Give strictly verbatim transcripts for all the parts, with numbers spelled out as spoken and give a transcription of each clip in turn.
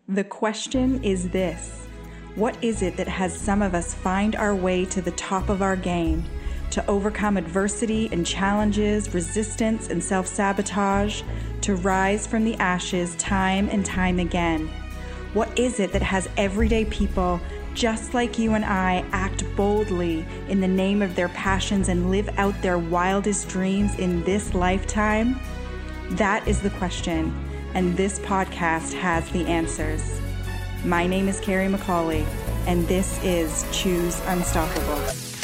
The question is this: what is it that has some of us find our way to the top of our game, to overcome adversity and challenges, resistance and self-sabotage, to rise from the ashes time and time again? What is it that has everyday people just like you and I act boldly in the name of their passions and live out their wildest dreams in this lifetime? That is the question, and this podcast has the answers. My name is Carrie McCauley, and this is Choose Unstoppable.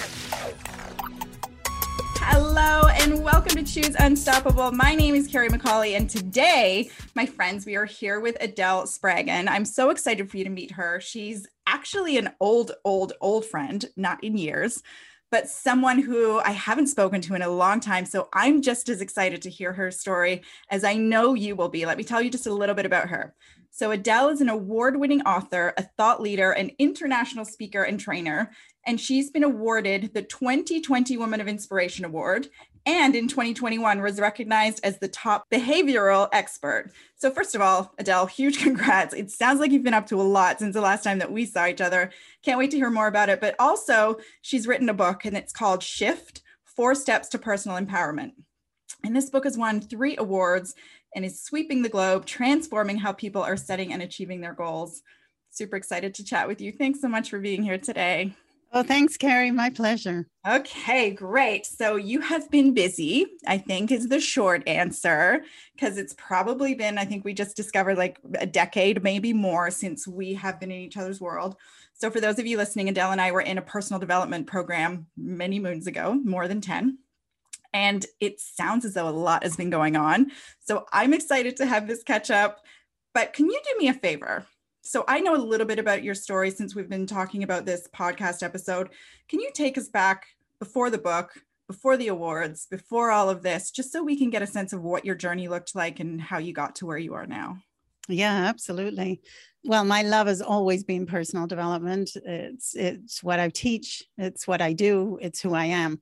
Hello, and welcome to Choose Unstoppable. My name is Carrie McCauley, and today, my friends, we are here with Adele Spraggan. I'm so excited for you to meet her. She's actually an old, old, old friend, not in years, but someone who I haven't spoken to in a long time. So I'm just as excited to hear her story as I know you will be. Let me tell you just a little bit about her. So Adele is an award-winning author, a thought leader, an international speaker and trainer, and she's been awarded the twenty twenty Woman of Inspiration Award, and in twenty twenty-one was recognized as the top behavioral expert. So first of all, Adele, huge congrats. It sounds like you've been up to a lot since the last time that we saw each other. Can't wait to hear more about it. But also, she's written a book, and it's called Shift, Four Steps to Personal Empowerment. And this book has won three awards and is sweeping the globe, transforming how people are setting and achieving their goals. Super excited to chat with you. Thanks so much for being here today. Oh, thanks, Carrie. My pleasure. Okay, great. So you have been busy, I think is the short answer, because it's probably been, I think we just discovered like a decade, maybe more, since we have been in each other's world. So for those of you listening, Adele and I were in a personal development program many moons ago, more than ten. And it sounds as though a lot has been going on. So I'm excited to have this catch up. But can you do me a favor? So I know a little bit about your story since we've been talking about this podcast episode. Can you take us back before the book, before the awards, before all of this, just so we can get a sense of what your journey looked like and how you got to where you are now? Yeah, absolutely. Well, my love has always been personal development. It's it's what I teach. It's what I do. It's who I am.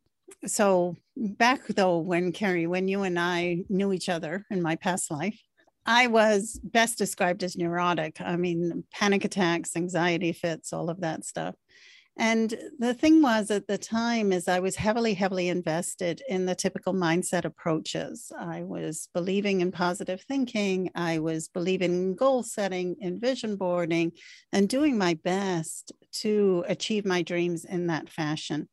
So back though, when Carrie, when you and I knew each other in my past life, I was best described as neurotic. I mean, panic attacks, anxiety fits, all of that stuff. And the thing was at the time is I was heavily, heavily invested in the typical mindset approaches. I was believing in positive thinking. I was believing in goal setting, in vision boarding, and doing my best to achieve my dreams in that fashion.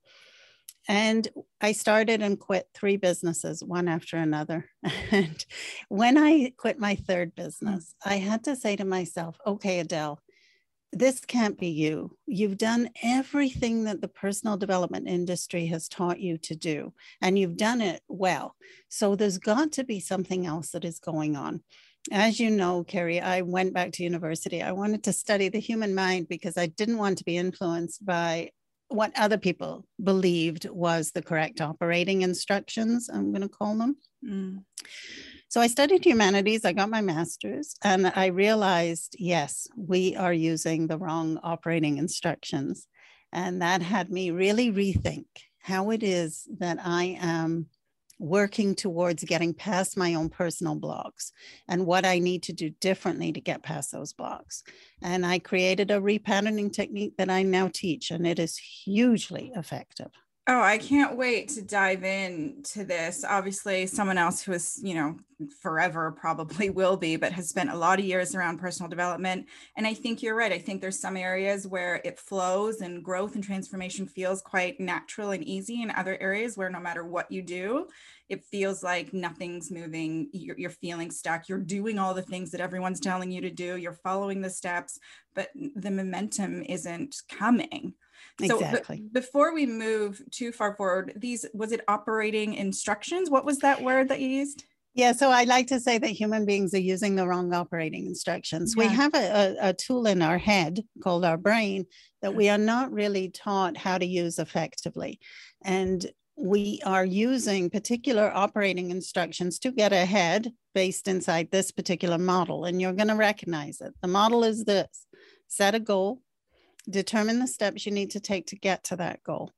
And I started and quit three businesses, one after another. And when I quit my third business, I had to say to myself, okay, Adele, this can't be you. You've done everything that the personal development industry has taught you to do, and you've done it well. So there's got to be something else that is going on. As you know, Carrie, I went back to university. I wanted to study the human mind because I didn't want to be influenced by what other people believed was the correct operating instructions, I'm going to call them. Mm. So I studied humanities, I got my master's, and I realized, yes, we are using the wrong operating instructions. And that had me really rethink how it is that I am working towards getting past my own personal blocks and what I need to do differently to get past those blocks. And I created a repatterning technique that I now teach, and it is hugely effective. Oh, I can't wait to dive into this. Obviously, someone else who is, you know, forever probably will be, but has spent a lot of years around personal development. And I think you're right. I think there's some areas where it flows and growth and transformation feels quite natural and easy, and other areas where no matter what you do, it feels like nothing's moving. You're, you're feeling stuck. You're doing all the things that everyone's telling you to do. You're following the steps, but the momentum isn't coming. So exactly. b- before we move too far forward, these, was it operating instructions? What was that word that you used? Yeah, so I like to say that human beings are using the wrong operating instructions. Yeah. We have a, a, a tool in our head called our brain that we are not really taught how to use effectively. And we are using particular operating instructions to get ahead based inside this particular model. And you're going to recognize it. The model is this: set a goal, determine the steps you need to take to get to that goal.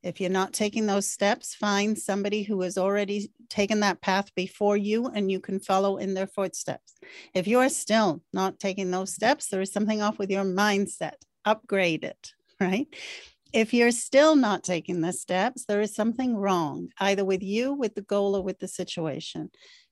If you're not taking those steps, find somebody who has already taken that path before you and you can follow in their footsteps. If you're still not taking those steps, there is something off with your mindset. Upgrade it, right? If you're still not taking the steps, there is something wrong, either with you, with the goal, or with the situation.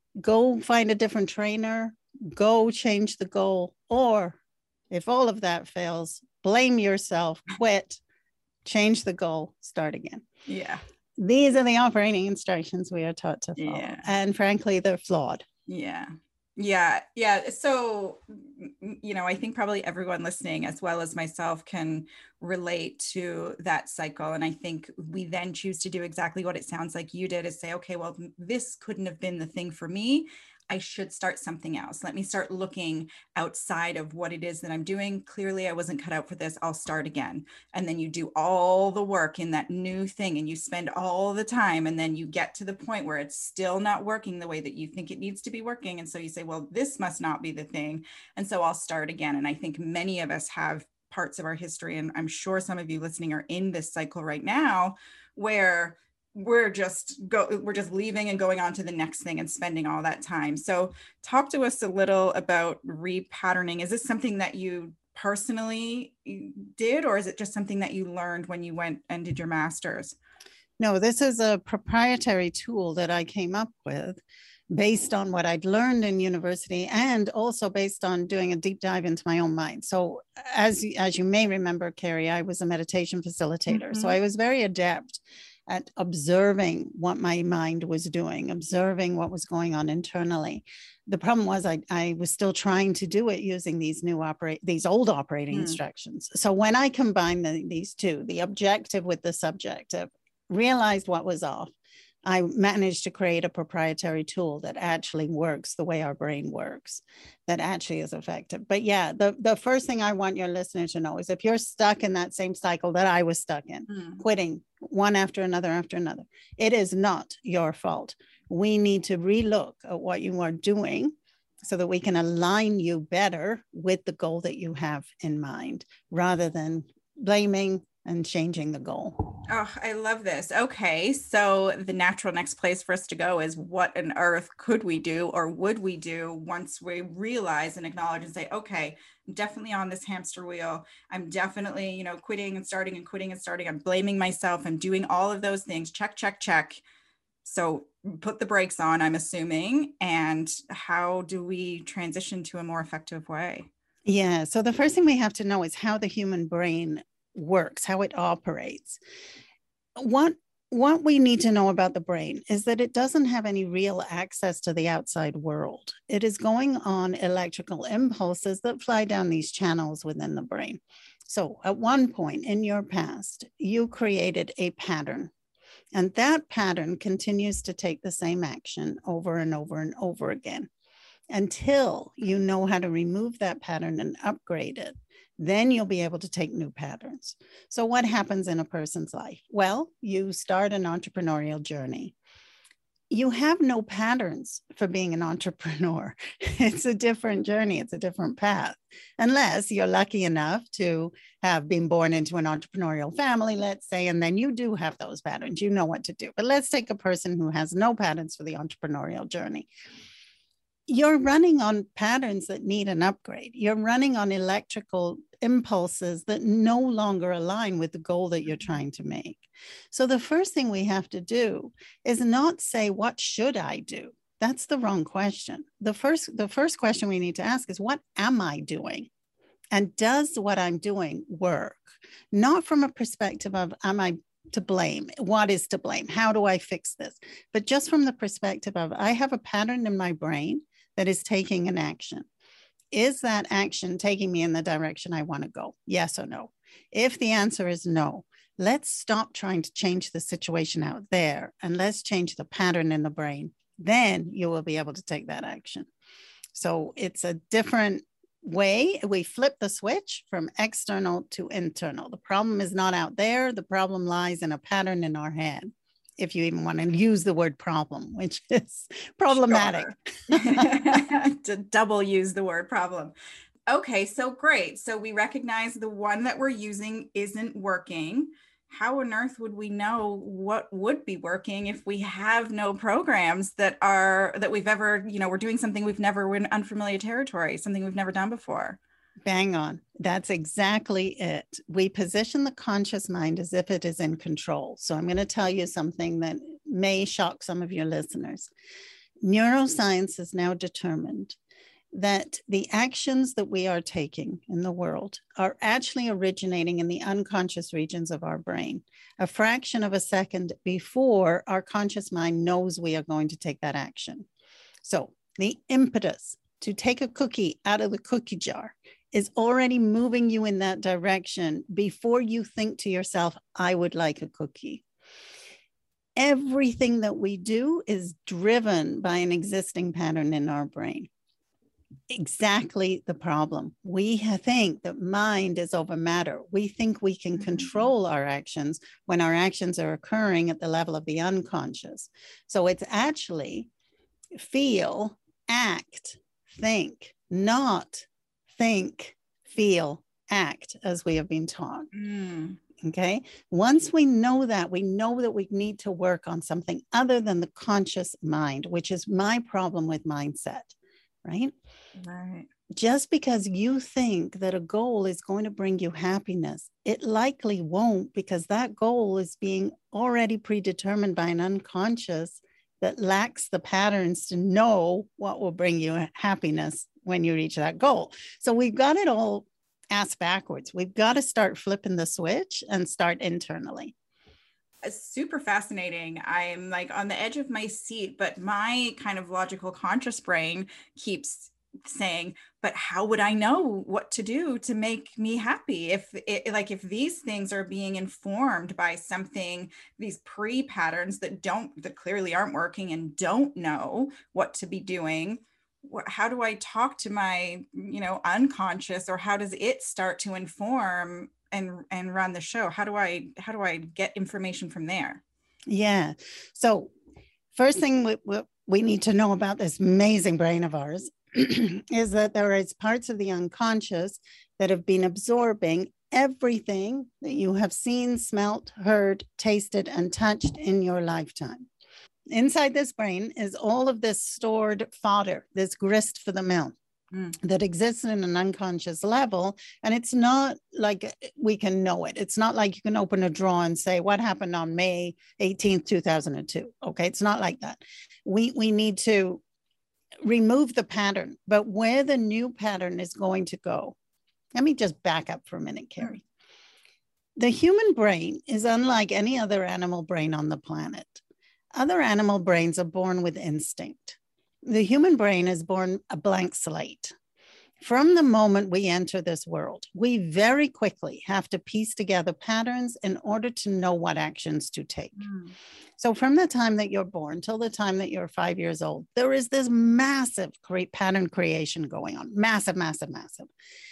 Go find a different trainer, go change the goal, or if all of that fails, blame yourself, quit, change the goal, start again. Yeah. These are the operating instructions we are taught to follow. Yeah. And frankly, they're flawed. Yeah. Yeah. Yeah. So, you know, I think probably everyone listening, as well as myself, can relate to that cycle. And I think we then choose to do exactly what it sounds like you did, is say, okay, well, this couldn't have been the thing for me. I should start something else. Let me start looking outside of what it is that I'm doing. Clearly, I wasn't cut out for this. I'll start again. And then you do all the work in that new thing and you spend all the time. And then you get to the point where it's still not working the way that you think it needs to be working. And so you say, well, this must not be the thing. And so I'll start again. And I think many of us have parts of our history, and I'm sure some of you listening are in this cycle right now, where we're just go we're just leaving and going on to the next thing and spending all that time. So talk to us a little about repatterning. Is this something that you personally did, or is it just something that you learned when you went and did your master's? No, this is a proprietary tool that I came up with based on what I'd learned in university, and also based on doing a deep dive into my own mind. So as, as you may remember, Carrie, I was a meditation facilitator. Mm-hmm. So I was very adept at observing what my mind was doing, observing what was going on internally. The problem was I, I was still trying to do it using these new operate, these old operating mm. instructions. So when I combined the, these two, the objective with the subjective, realized what was off, I managed to create a proprietary tool that actually works the way our brain works, that actually is effective. But yeah, the, the first thing I want your listeners to know is if you're stuck in that same cycle that I was stuck in, mm. quitting one after another after another, it is not your fault. We need to relook at what you are doing so that we can align you better with the goal that you have in mind, rather than blaming and changing the goal. Oh, I love this. Okay. So the natural next place for us to go is, what on earth could we do, or would we do, once we realize and acknowledge and say, okay, I'm definitely on this hamster wheel. I'm definitely, you know, quitting and starting and quitting and starting. I'm blaming myself. I'm doing all of those things. Check, check, check. So put the brakes on, I'm assuming. And how do we transition to a more effective way? Yeah. So the first thing we have to know is how the human brain works, how it operates. What what we need to know about the brain is that it doesn't have any real access to the outside world. It is going on electrical impulses that fly down these channels within the brain. So at one point in your past, you created a pattern, and that pattern continues to take the same action over and over and over again until you know how to remove that pattern and upgrade it. Then you'll be able to take new patterns. So what happens in a person's life? Well, you start an entrepreneurial journey. You have no patterns for being an entrepreneur. It's a different journey. It's a different path. Unless you're lucky enough to have been born into an entrepreneurial family, let's say, and then you do have those patterns. You know what to do. But let's take a person who has no patterns for the entrepreneurial journey. You're running on patterns that need an upgrade. You're running on electrical impulses that no longer align with the goal that you're trying to make. So the first thing we have to do is not say, what should I do? That's the wrong question. The first, the first question we need to ask is, what am I doing? And does what I'm doing work? Not from a perspective of, am I to blame? What is to blame? How do I fix this? But just from the perspective of, I have a pattern in my brain that is taking an action. Is that action taking me in the direction I want to go? Yes or no? If the answer is no, let's stop trying to change the situation out there and let's change the pattern in the brain. Then you will be able to take that action. So it's a different way. We flip the switch from external to internal. The problem is not out there. The problem lies in a pattern in our head, if you even want to use the word problem, which is problematic. Sure. To double use the word problem. Okay, so great. So we recognize the one that we're using isn't working. how on earth would we know what would be working if we have no programs that are, that we've ever, you know, we're doing something we've never, we're in unfamiliar territory, something we've never done before. Bang on. That's exactly it. We position the conscious mind as if it is in control. So I'm going to tell you something that may shock some of your listeners. Neuroscience has now determined that the actions that we are taking in the world are actually originating in the unconscious regions of our brain, a fraction of a second before our conscious mind knows we are going to take that action. So the impetus to take a cookie out of the cookie jar is already moving you in that direction before you think to yourself, I would like a cookie. Everything that we do is driven by an existing pattern in our brain. Exactly the problem. We think that mind is over matter. We think we can control our actions when our actions are occurring at the level of the unconscious. So it's actually feel, act, think, not think, feel, act, as we have been taught. Mm. Okay. Once we know that, we know that we need to work on something other than the conscious mind, which is my problem with mindset. Right? Right. Just because you think that a goal is going to bring you happiness, it likely won't, because that goal is being already predetermined by an unconscious that lacks the patterns to know what will bring you happiness when you reach that goal. So we've got it all ass backwards. We've got to start flipping the switch and start internally. Super fascinating. I'm like on the edge of my seat, but my kind of logical conscious brain keeps saying, but how would I know what to do to make me happy? If it, like, if these things are being informed by something, these pre-patterns that don't, that clearly aren't working and don't know what to be doing, how do I talk to my, you know, unconscious, or how does it start to inform and and run the show? How do I how do I get information from there? Yeah. So first thing we, we need to know about this amazing brain of ours is that there is parts of the unconscious that have been absorbing everything that you have seen, smelt, heard, tasted, and touched in your lifetime. Inside this brain is all of this stored fodder, this grist for the mill. Mm. That exists in an unconscious level. And it's not like we can know it. It's not like you can open a drawer and say, what happened on May eighteenth, two thousand two? Okay, it's not like that. We, we need to remove the pattern, but where the new pattern is going to go. Let me just back up for a minute, Carrie. Mm. The human brain is unlike any other animal brain on the planet. Other animal brains are born with instinct. The human brain is born a blank slate. From the moment we enter this world, we very quickly have to piece together patterns in order to know what actions to take. Mm. So from the time that you're born till the time that you're five years old, there is this massive great pattern creation going on. Massive, massive, massive.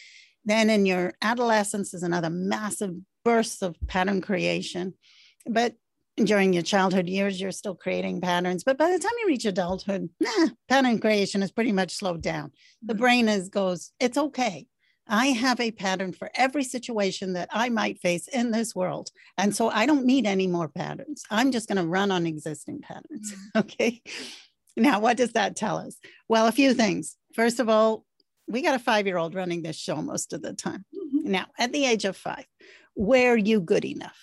Then in your adolescence is another massive burst of pattern creation. But during your childhood years, you're still creating patterns. But by the time you reach adulthood, nah, pattern creation is pretty much slowed down. The brain is goes, it's okay. I have a pattern for every situation that I might face in this world. And so I don't need any more patterns. I'm just going to run on existing patterns. Okay. Now, what does that tell us? Well, a few things. First of all, we got a five-year-old running this show most of the time. Mm-hmm. Now, at the age of five, were you good enough?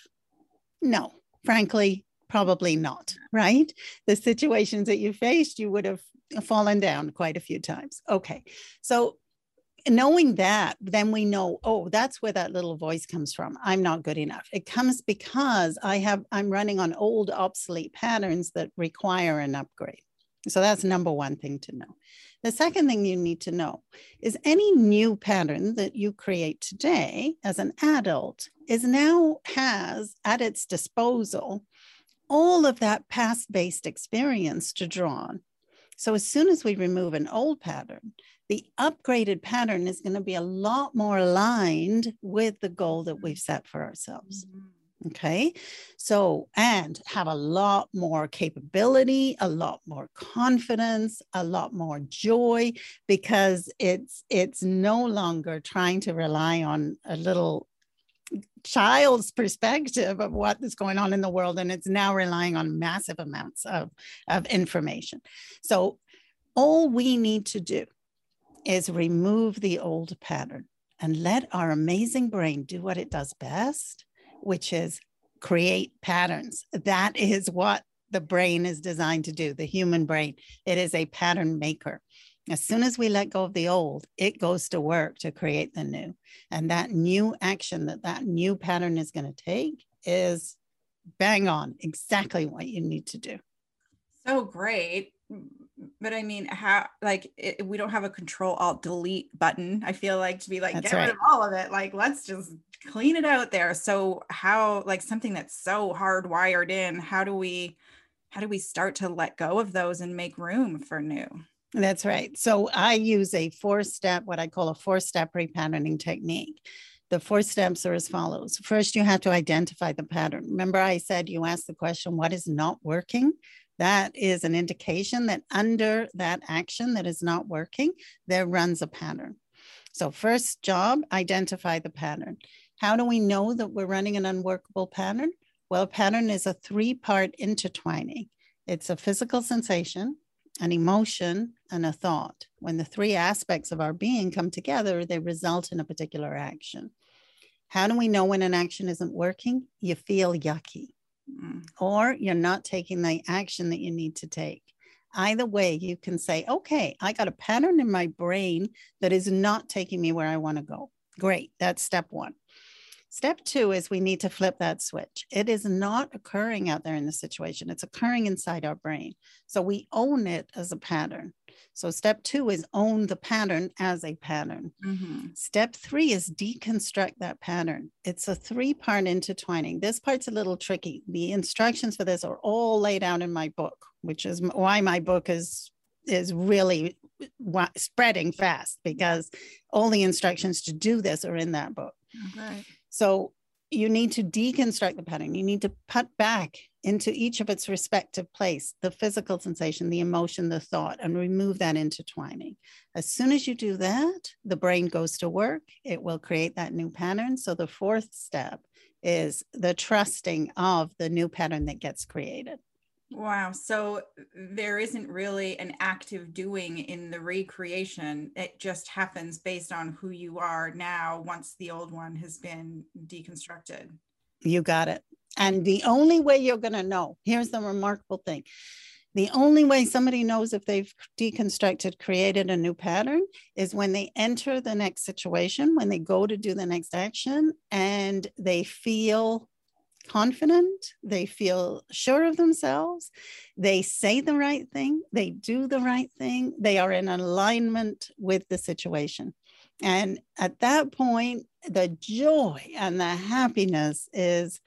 No. Frankly, probably not, right? The situations that you faced, you would have fallen down quite a few times. Okay. So knowing that, then we know, oh, that's where that little voice comes from. I'm not good enough. It comes because I have, I'm running on old obsolete patterns that require an upgrade. So that's number one thing to know. The second thing you need to know is any new pattern that you create today as an adult is now has at its disposal all of that past-based experience to draw on. So as soon as we remove an old pattern, the upgraded pattern is going to be a lot more aligned with the goal that we've set for ourselves. Mm-hmm. Okay, so, and have a lot more capability, a lot more confidence, a lot more joy, because it's it's no longer trying to rely on a little child's perspective of what is going on in the world, and it's now relying on massive amounts of, of information. So all we need to do is remove the old pattern and let our amazing brain do what it does best, which is create patterns. That is what the brain is designed to do, the human brain. It is a pattern maker. As soon as we let go of the old, it goes to work to create the new. And that new action that that new pattern is going to take is bang on, exactly what you need to do. So great. But I mean, how, like, it, we don't have a control alt delete button. I feel like to be like, That's get right. rid of all of it. Like, let's just clean it out there. So how, like something that's so hardwired in, how do we, how do we start to let go of those and make room for new? That's right. So I use a four-step, what I call a four-step repatterning technique. The four steps are as follows. First, you have to identify the pattern. Remember, I said you asked the question, what is not working? That is an indication that under that action that is not working, there runs a pattern. So first job, identify the pattern. How do we know that we're running an unworkable pattern? Well, a pattern is a three-part intertwining. It's a physical sensation, an emotion, and a thought. When the three aspects of our being come together, they result in a particular action. How do we know when an action isn't working? You feel yucky, mm. or you're not taking the action that you need to take. Either way, you can say, okay, I got a pattern in my brain that is not taking me where I want to go. Great, that's step one. Step two is we need to flip that switch. It is not occurring out there in the situation. It's occurring inside our brain. So we own it as a pattern. So step two is own the pattern as a pattern. Mm-hmm. Step three is deconstruct that pattern. It's a three-part intertwining. This part's a little tricky. The instructions for this are all laid out in my book, which is why my book is, is really spreading fast, because all the instructions to do this are in that book. Okay. So you need to deconstruct the pattern. You need to put back into each of its respective place, the physical sensation, the emotion, the thought, and remove that intertwining. As soon as you do that, the brain goes to work. It will create that new pattern. So the fourth step is the trusting of the new pattern that gets created. Wow. So there isn't really an active doing in the recreation. It just happens based on who you are now once the old one has been deconstructed. You got it. And the only way you're going to know, here's the remarkable thing. The only way somebody knows if they've deconstructed, created a new pattern, is when they enter the next situation, when they go to do the next action, and they feel confident, they feel sure of themselves, they say the right thing, they do the right thing, they are in alignment with the situation. And at that point, the joy and the happiness is,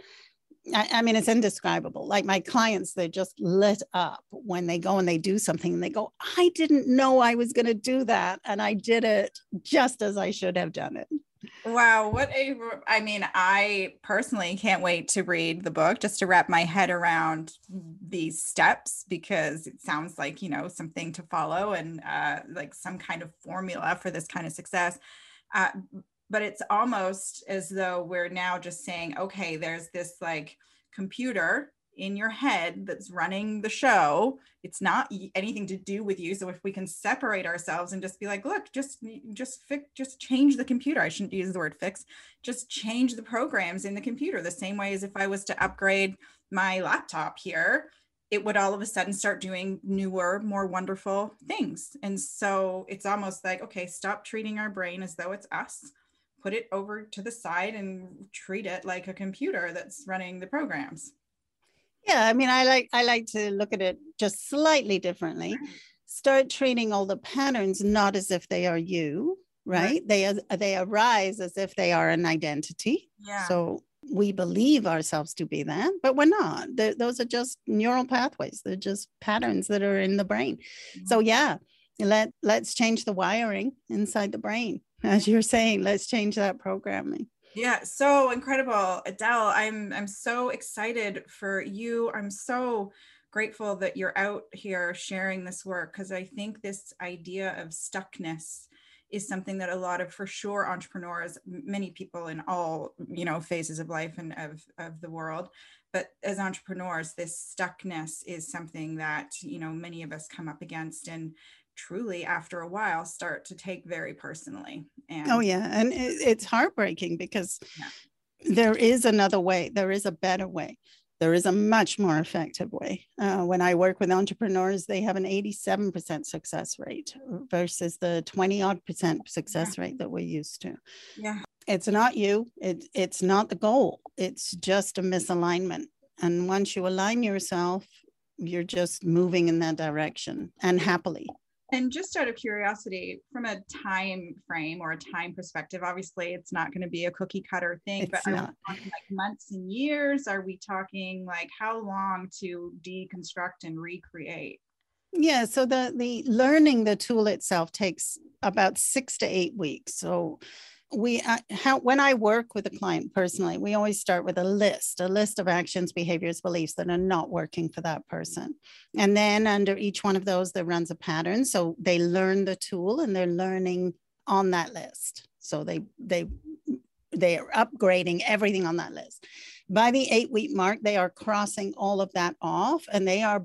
I, I mean, it's indescribable. Like my clients, they're just lit up when they go and they do something and they go, I didn't know I was going to do that. And I did it just as I should have done it. Wow. What a, I mean, I personally can't wait to read the book just to wrap my head around these steps, because it sounds like, you know, something to follow and uh, like some kind of formula for this kind of success. Uh, but it's almost as though we're now just saying, okay, there's this like computer in your head that's running the show. It's not anything to do with you. So if we can separate ourselves and just be like, look, just, just fix, just change the computer. I shouldn't use the word fix, just change the programs in the computer. The same way as if I was to upgrade my laptop here, it would all of a sudden start doing newer, more wonderful things. And so it's almost like, okay, stop treating our brain as though it's us, put it over to the side and treat it like a computer that's running the programs. Yeah, I mean, I like I like to look at it just slightly differently. Start treating all the patterns not as if they are you, right? right. They they arise as if they are an identity. Yeah. So we believe ourselves to be that, but we're not. They're, those are just neural pathways. They're just patterns that are in the brain. Mm-hmm. So yeah, let let's change the wiring inside the brain, as you're saying. Let's change that programming. Yeah, so incredible. Adele, I'm I'm so excited for you. I'm so grateful that you're out here sharing this work, because I think this idea of stuckness is something that a lot of, for sure, entrepreneurs, many people in all, you know, phases of life and of, of the world, but as entrepreneurs, this stuckness is something that, you know, many of us come up against and truly after a while start to take very personally. And oh yeah, and it, it's heartbreaking because yeah. there is another way. There is a better way. There is a much more effective way. Uh, when I work with entrepreneurs, they have an eighty-seven percent success rate versus the twenty odd percent success yeah. rate that we're used to. Yeah. It's not you. It, it's not the goal. It's just a misalignment. And once you align yourself, you're just moving in that direction, and happily. And just out of curiosity, from a time frame or a time perspective, obviously it's not going to be a cookie cutter thing, it's but are not. we talking like months and years? Are we talking like how long to deconstruct and recreate? Yeah, so the the learning the tool itself takes about six to eight weeks. So we uh, how when I work with a client personally, we always start with a list, a list of actions, behaviors, beliefs that are not working for that person. And then under each one of those, there runs a pattern. So they learn the tool and they're learning on that list. So they they they are upgrading everything on that list. By the eight week mark, they are crossing all of that off and they are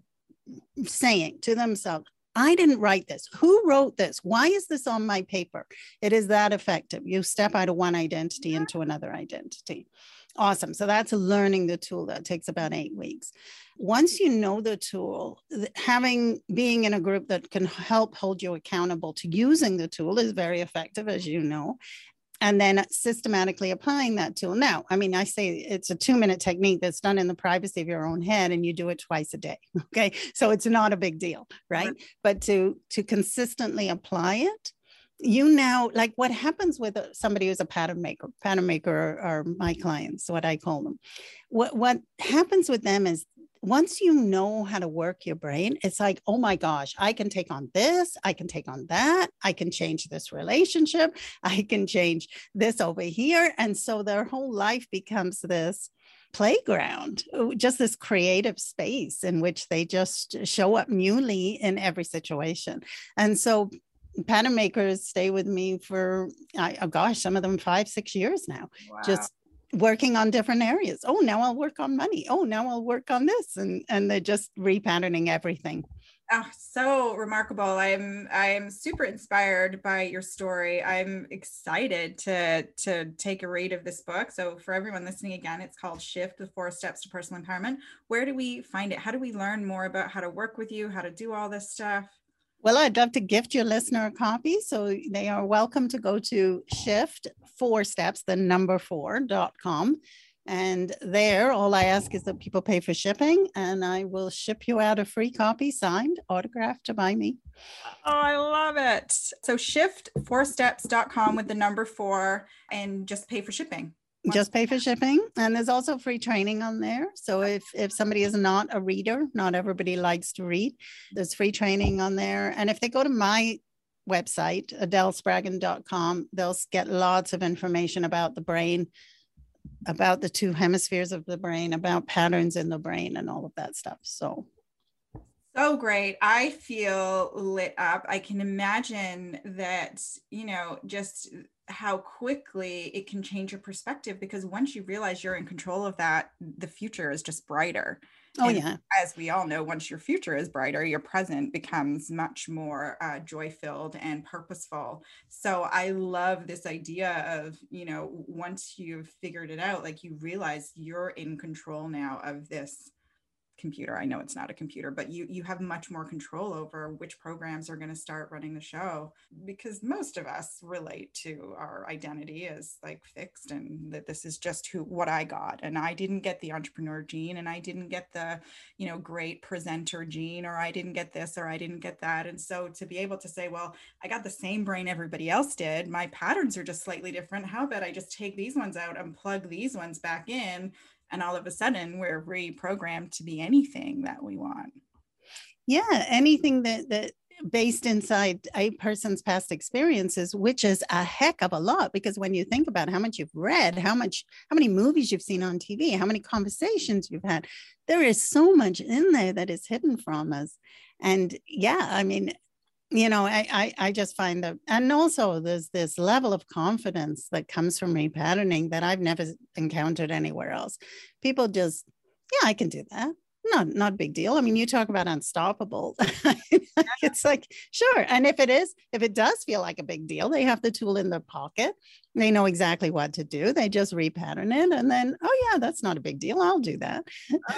saying to themselves, I didn't write this. Who wrote this? Why is this on my paper? It is that effective. You step out of one identity into another identity. Awesome. So that's learning the tool. That takes about eight weeks. Once you know the tool, having being in a group that can help hold you accountable to using the tool is very effective, as you know. And then systematically applying that tool. Now, I mean, I say it's a two minute technique that's done in the privacy of your own head and you do it twice a day. Okay. So it's not a big deal, right? right. But to, to consistently apply it, you now, like what happens with somebody who's a pattern maker, pattern maker are, are my clients, what I call them. What, what happens with them is once you know how to work your brain, it's like, oh my gosh, I can take on this, I can take on that, I can change this relationship, I can change this over here. And so their whole life becomes this playground, just this creative space in which they just show up newly in every situation. And so pattern makers stay with me for, oh gosh, some of them five, six years now, wow. just working on different areas. Oh, now I'll work on money. Oh, now I'll work on this. And, and they're just repatterning everything. Oh, so remarkable. I'm, I'm super inspired by your story. I'm excited to, to take a read of this book. So for everyone listening again, it's called Shift, the Four Steps to Personal Empowerment. Where do we find it? How do we learn more about how to work with you, how to do all this stuff? Well, I'd love to gift your listener a copy. So they are welcome to go to Shift Four Steps, the number four dot com. And there, all I ask is that people pay for shipping and I will ship you out a free copy signed, autographed by me. Oh, I love it. So shift four steps dot com with the number four and just pay for shipping. Just pay for shipping. And there's also free training on there. So if, if somebody is not a reader, not everybody likes to read, there's free training on there. And if they go to my website, adele spraggan dot com, they'll get lots of information about the brain, about the two hemispheres of the brain, about patterns in the brain and all of that stuff. So So great. I feel lit up. I can imagine that, you know, just how quickly it can change your perspective, because once you realize you're in control of that, the future is just brighter. Oh, and yeah. As we all know, once your future is brighter, your present becomes much more uh, joy-filled and purposeful. So I love this idea of, you know, once you've figured it out, like you realize you're in control now of this computer. I know it's not a computer, but you you have much more control over which programs are going to start running the show, because most of us relate to our identity as like fixed and that this is just who what I got, and I didn't get the entrepreneur gene, and I didn't get the, you know, great presenter gene, or I didn't get this, or I didn't get that. And so to be able to say, well, I got the same brain everybody else did, my patterns are just slightly different, how about I just take these ones out and plug these ones back in, and all of a sudden we're reprogrammed to be anything that we want. Yeah, anything that that based inside a person's past experiences, which is a heck of a lot, because when you think about how much you've read, how much, how many movies you've seen on T V, how many conversations you've had, there is so much in there that is hidden from us. And yeah, I mean, you know, I, I, I just find that, and also there's this level of confidence that comes from repatterning that I've never encountered anywhere else. People just, yeah, I can do that. Not, not a big deal. I mean, you talk about unstoppable. It's like, sure. And if it is, if it does feel like a big deal, they have the tool in their pocket. They know exactly what to do. They just repattern it. And then, oh yeah, that's not a big deal. I'll do that.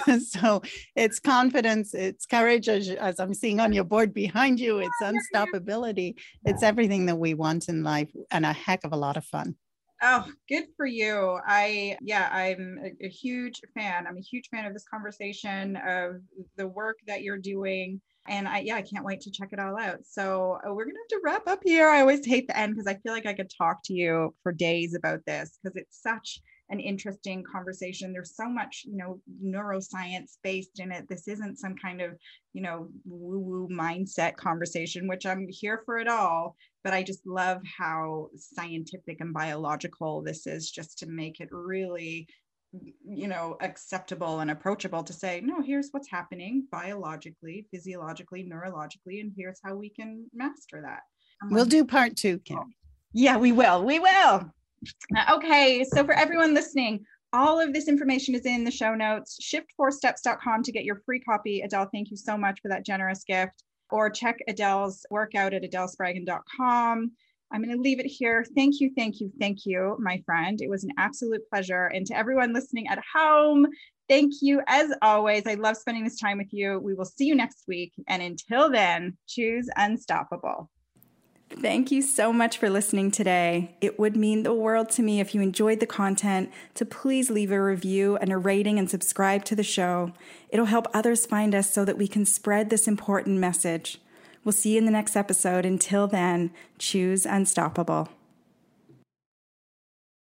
So it's confidence, it's courage, as, as I'm seeing on your board behind you, it's unstoppability. It's everything that we want in life, and a heck of a lot of fun. Oh, good for you. I, yeah, I'm a, a huge fan. I'm a huge fan of this conversation, of the work that you're doing. And I, yeah, I can't wait to check it all out. So uh, we're going to have to wrap up here. I always hate the end because I feel like I could talk to you for days about this, because it's such an interesting conversation. There's so much, you know, neuroscience based in it. This isn't some kind of, you know, woo-woo mindset conversation, which I'm here for it all. But I just love how scientific and biological this is, just to make it really, you know, acceptable and approachable to say, no, here's what's happening biologically, physiologically, neurologically, and here's how we can master that. We'll do part two, Kim. Yeah, we will. We will. Okay, so for everyone listening, all of this information is in the show notes. shift four steps dot com to get your free copy. Adele, thank you so much for that generous gift. Or check Adele's workout at adele spragan dot com. I'm going to leave it here. Thank you, thank you, thank you, my friend. It was an absolute pleasure. And to everyone listening at home, thank you as always. I love spending this time with you. We will see you next week. And until then, choose unstoppable. Thank you so much for listening today. It would mean the world to me if you enjoyed the content to please leave a review and a rating and subscribe to the show. It'll help others find us so that we can spread this important message. We'll see you in the next episode. Until then, choose unstoppable.